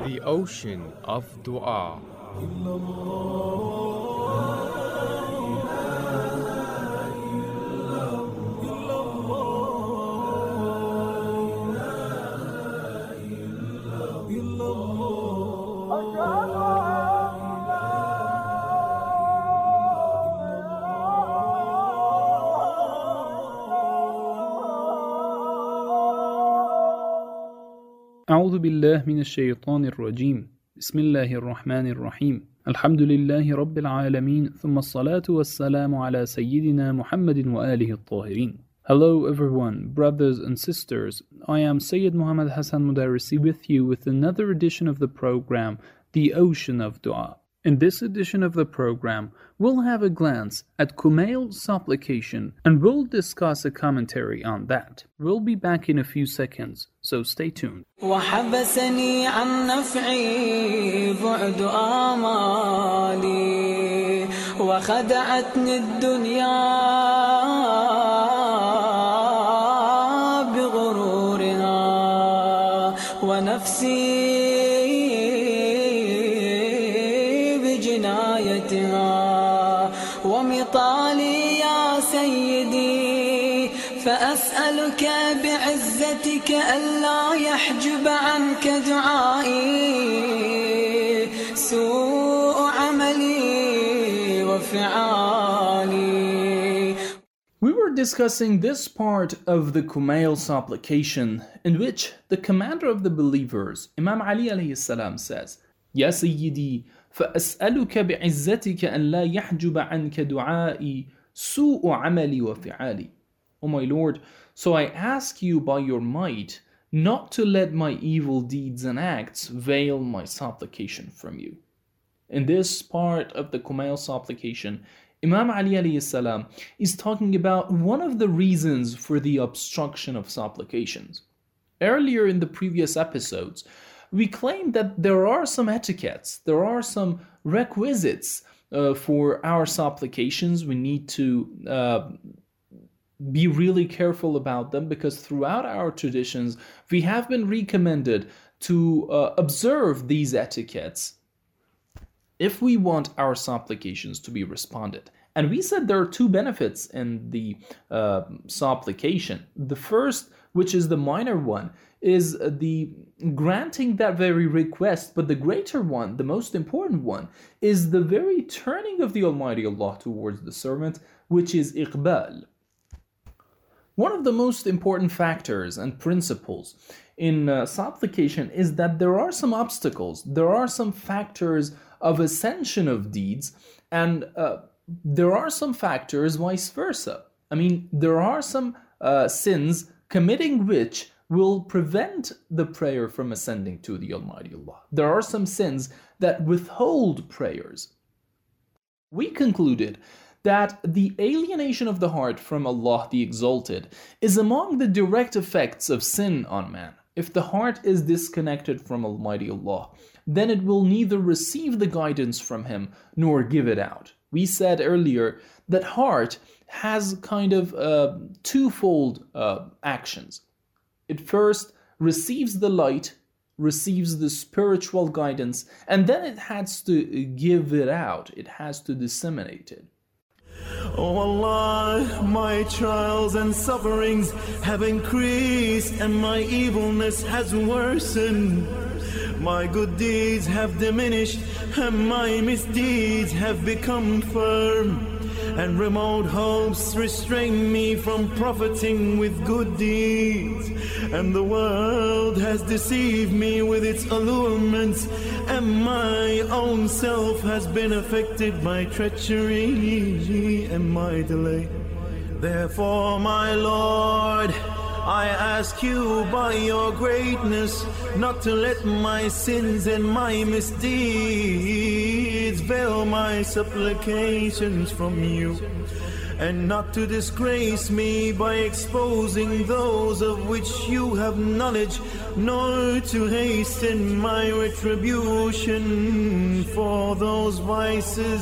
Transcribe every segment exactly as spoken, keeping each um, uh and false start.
The ocean of dua. أعوذ بالله من الشيطان الرجيم بسم الله الرحمن الرحيم الحمد لله رب العالمين ثم الصلاة والسلام على سيدنا محمد وآله الطاهرين. Hello everyone, brothers and sisters. I am Sayyid Muhammad Hassan Mudarrisi with you with another edition of the program, The Ocean of Dua. In this edition of the program, we'll have a glance at Kumail's supplication and we'll discuss a commentary on that. We'll be back in a few seconds, so stay tuned. وحبسني عن نفعي بعد آمالي وخدعتني الدنيا بغرورها ونفسي ومطالي يا سيدي فأسألك بعزتك ألا يحجب عنك دعائي سوء عملي وفعالي. We were discussing this part of the Kumail supplication in which the commander of the believers, Imam Ali alayhi salam, says, يا سيدي فأسألك بعزتك أن لا يحجب عنك دعائي سوء عملي وفعالي. O my Lord, so I ask you by your might not to let my evil deeds and acts veil my supplication from you. In this part of the Kumail supplication, Imam Ali alayhi salam is talking about one of the reasons for the obstruction of supplications. Earlier in the previous episodes, we claimed that there are some etiquettes, there are some requisites uh, for our supplications. We need to uh, be really careful about them because throughout our traditions, we have been recommended to uh, observe these etiquettes if we want our supplications to be responded. And we said there are two benefits in the uh, supplication. The first, which is the minor one, is the granting that very request, but the greater one, the most important one, is the very turning of the Almighty Allah towards the servant, which is iqbal. One of the most important factors and principles in uh, supplication is that there are some obstacles, there are some factors of ascension of deeds, and uh, there are some factors vice versa. I mean, there are some uh, sins committing which will prevent the prayer from ascending to the Almighty Allah. There are some sins that withhold prayers. We concluded that the alienation of the heart from Allah the Exalted is among the direct effects of sin on man. If the heart is disconnected from Almighty Allah, then it will neither receive the guidance from Him nor give it out. We said earlier that heart has kind of uh, twofold uh, actions. It first receives the light, receives the spiritual guidance, and then it has to give it out. It has to disseminate it. Oh Allah, my trials and sufferings have increased and my evilness has worsened. My good deeds have diminished and my misdeeds have become firm. And remote hopes restrain me from profiting with good deeds. And the world has deceived me with its allurements, and my own self has been affected by treachery and my delay. Therefore, my Lord, I ask you by your greatness not to let my sins and my misdeeds veil my supplications from you, and not to disgrace me by exposing those of which you have knowledge, nor to hasten my retribution for those vices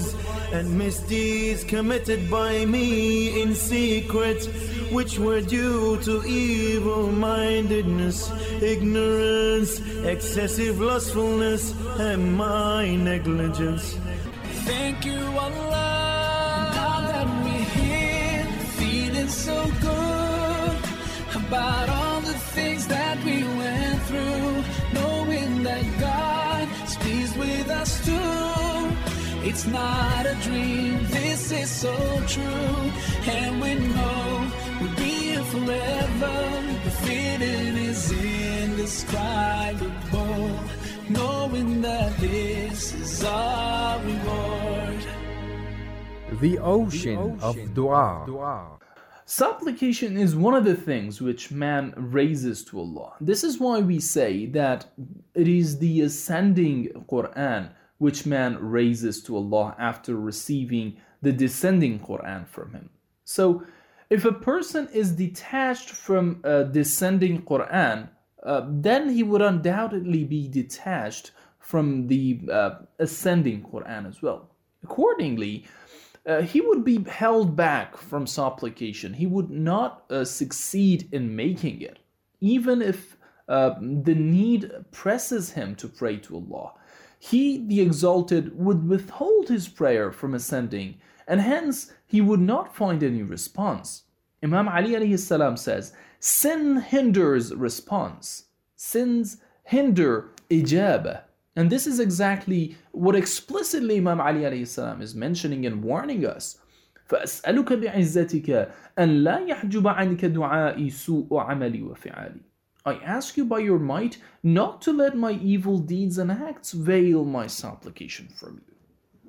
and misdeeds committed by me in secret, which were due to evil-mindedness, ignorance, excessive lustfulness, and my negligence. Thank you, Allah, now that we're here, feeling so good about all the things that we went through, knowing that God is pleased with us too. It's not a dream, this is so true, and we know we'll be here forever. The feeling is indescribable, knowing that this is our reward. The ocean of dua. Supplication is one of the things which man raises to Allah. This is why we say that it is the ascending Quran which man raises to Allah after receiving the descending Quran from him. So, if a person is detached from a descending Quran, uh, then he would undoubtedly be detached from the uh, ascending Quran as well. Accordingly, uh, he would be held back from supplication. He would not uh, succeed in making it, even if uh, the need presses him to pray to Allah. He, the Exalted, would withhold his prayer from ascending, and hence he would not find any response. Imam Ali alayhi salam says, sin hinders response. Sins hinder ijabah. And this is exactly what explicitly Imam Ali alayhi salam is mentioning and warning us. فَأَسْأَلُكَ بِعِزَّتِكَ أَنْ لَا يَحْجُبَ عَنْكَ دُعَائِي سُوءُ عَمَلِي وَفِعَالِي. I ask you by your might not to let my evil deeds and acts veil my supplication from you.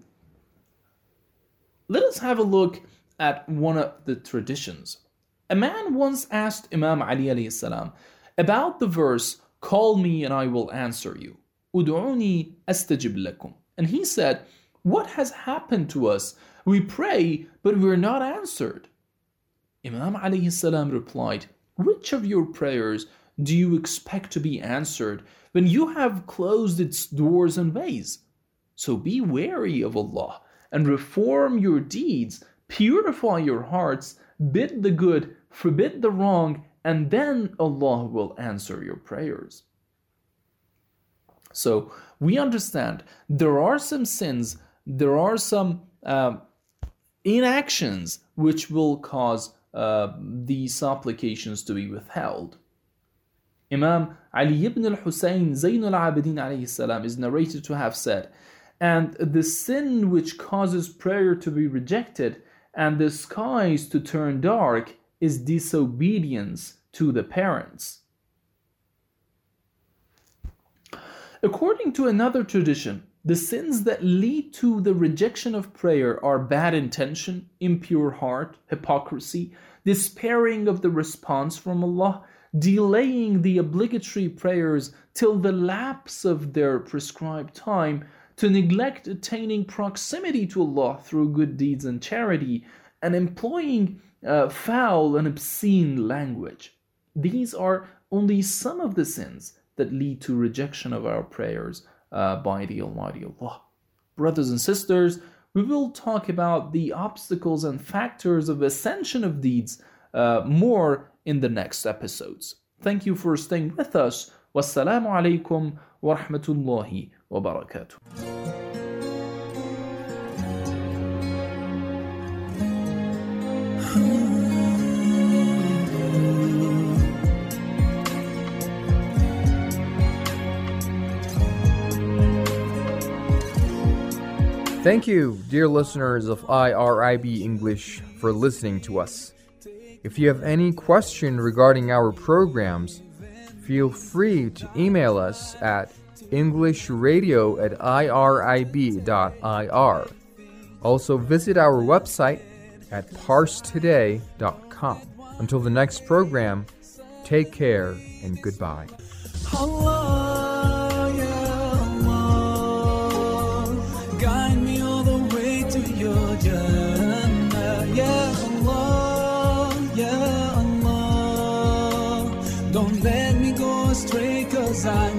Let us have a look at one of the traditions. A man once asked Imam Ali alayhi salam about the verse, "Call me and I will answer you. Ud'uni astajib lakum." And he said, "What has happened to us? We pray, but we're not answered." Imam alayhi salam replied, "Which of your prayers do you expect to be answered when you have closed its doors and ways? So be wary of Allah and reform your deeds, purify your hearts, bid the good, forbid the wrong, and then Allah will answer your prayers." So we understand there are some sins, there are some uh, inactions which will cause uh, these supplications to be withheld. Imam Ali ibn al-Husayn Zayn al-Abidin alayhi salam is narrated to have said, "And the sin which causes prayer to be rejected and the skies to turn dark is disobedience to the parents." According to another tradition, the sins that lead to the rejection of prayer are bad intention, impure heart, hypocrisy, despairing of the response from Allah, delaying the obligatory prayers till the lapse of their prescribed time, to neglect attaining proximity to Allah through good deeds and charity, and employing uh, foul and obscene language. These are only some of the sins that lead to rejection of our prayers uh, by the Almighty Allah. Brothers and sisters, we will talk about the obstacles and factors of ascension of deeds uh, more in the next episodes. Thank you for staying with us. Wassalamu alaikum wa rahmatullahi wa barakatuh. Thank you, dear listeners of I R I B English, for listening to us. If you have any question regarding our programs, feel free to email us at englishradio at irib dot I R. Also visit our website at parse today dot com. Until the next program, take care and goodbye. Allah, ya Allah, guide me all the way to your Jannah. Ya Allah, ya Allah, don't let me go astray, 'cause I